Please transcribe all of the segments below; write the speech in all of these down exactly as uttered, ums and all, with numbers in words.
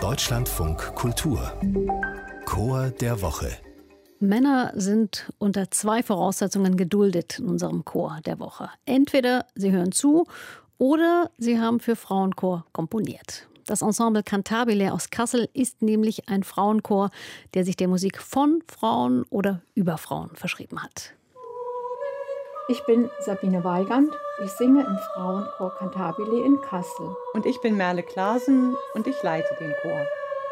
Deutschlandfunk Kultur Chor der Woche. Männer sind unter zwei Voraussetzungen geduldet in unserem Chor der Woche. Entweder sie hören zu oder sie haben für Frauenchor komponiert. Das Ensemble Cantabile aus Kassel ist nämlich ein Frauenchor, der sich der Musik von Frauen oder über Frauen verschrieben hat. Ich bin Sabine Weigand, ich singe im Frauenchor Cantabile in Kassel. Und ich bin Merle Klaasen und ich leite den Chor.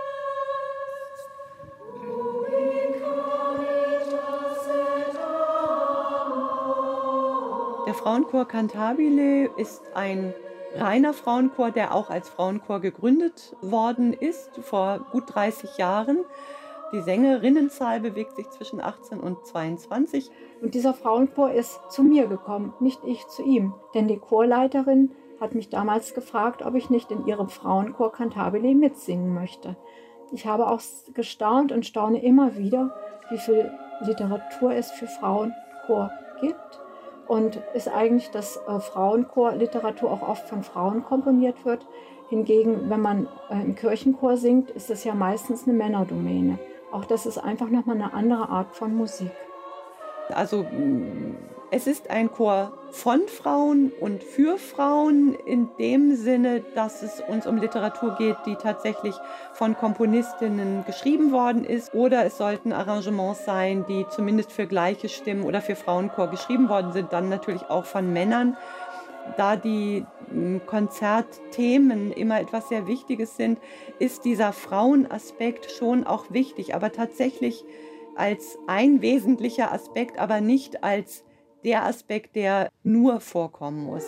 Der Frauenchor Cantabile ist ein reiner Frauenchor, der auch als Frauenchor gegründet worden ist, vor gut dreißig Jahren. Die Sängerinnenzahl bewegt sich zwischen achtzehn und zweiundzwanzig. Und dieser Frauenchor ist zu mir gekommen, nicht ich zu ihm. Denn die Chorleiterin hat mich damals gefragt, ob ich nicht in ihrem Frauenchor Cantabile mitsingen möchte. Ich habe auch gestaunt und staune immer wieder, wie viel Literatur es für Frauenchor gibt. Und ist eigentlich, dass äh, Frauenchor-Literatur auch oft von Frauen komponiert wird. Hingegen, wenn man äh, im Kirchenchor singt, ist das ja meistens eine Männerdomäne. Auch das ist einfach nochmal eine andere Art von Musik. Also es ist ein Chor von Frauen und für Frauen in dem Sinne, dass es uns um Literatur geht, die tatsächlich von Komponistinnen geschrieben worden ist. Oder es sollten Arrangements sein, die zumindest für gleiche Stimmen oder für Frauenchor geschrieben worden sind, dann natürlich auch von Männern. Da die Konzertthemen immer etwas sehr Wichtiges sind, ist dieser Frauenaspekt schon auch wichtig, aber tatsächlich als ein wesentlicher Aspekt, aber nicht als der Aspekt, der nur vorkommen muss.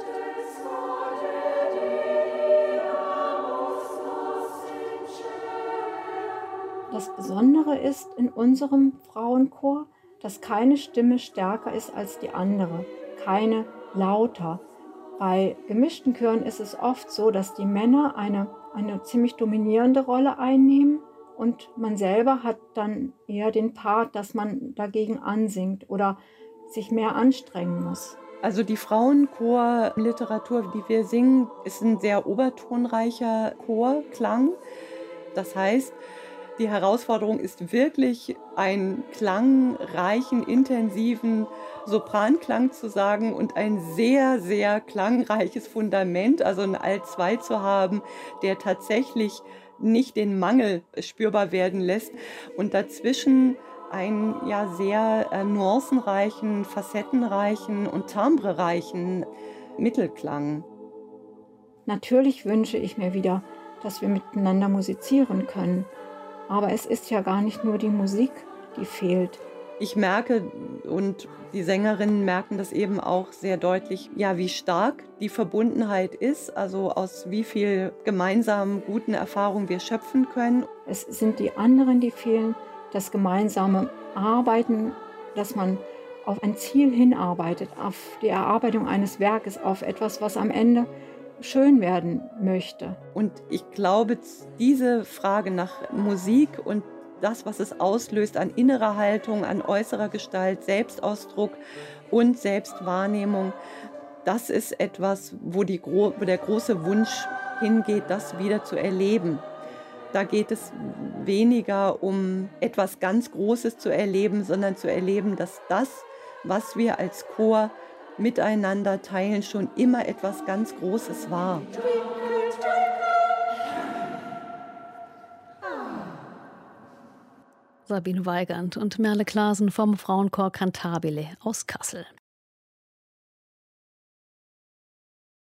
Das Besondere ist in unserem Frauenchor, dass keine Stimme stärker ist als die andere, keine lauter. Bei gemischten Chören ist es oft so, dass die Männer eine, eine ziemlich dominierende Rolle einnehmen und man selber hat dann eher den Part, dass man dagegen ansingt oder sich mehr anstrengen muss. Also die Frauenchor-Literatur, die wir singen, ist ein sehr obertonreicher Chorklang. Das heißt, die Herausforderung ist wirklich, einen klangreichen, intensiven Sopranklang zu sagen und ein sehr, sehr klangreiches Fundament, also ein Alt zwei zu haben, der tatsächlich nicht den Mangel spürbar werden lässt und dazwischen einen ja sehr äh, nuancenreichen, facettenreichen und timbrereichen Mittelklang. Natürlich wünsche ich mir wieder, dass wir miteinander musizieren können. Aber es ist ja gar nicht nur die Musik, die fehlt. Ich merke, und die Sängerinnen merken das eben auch sehr deutlich, ja, wie stark die Verbundenheit ist, also aus wie viel gemeinsamen guten Erfahrungen wir schöpfen können. Es sind die anderen, die fehlen, das gemeinsame Arbeiten, dass man auf ein Ziel hinarbeitet, auf die Erarbeitung eines Werkes, auf etwas, was am Ende schön werden möchte. Und ich glaube, diese Frage nach Musik und das, was es auslöst an innerer Haltung, an äußerer Gestalt, Selbstausdruck und Selbstwahrnehmung, das ist etwas, wo, die, wo der große Wunsch hingeht, das wieder zu erleben. Da geht es weniger um etwas ganz Großes zu erleben, sondern zu erleben, dass das, was wir als Chor miteinander teilen, schon immer etwas ganz Großes war. Sabine Weigand und Merle Klaasen vom Frauenchor Cantabile aus Kassel.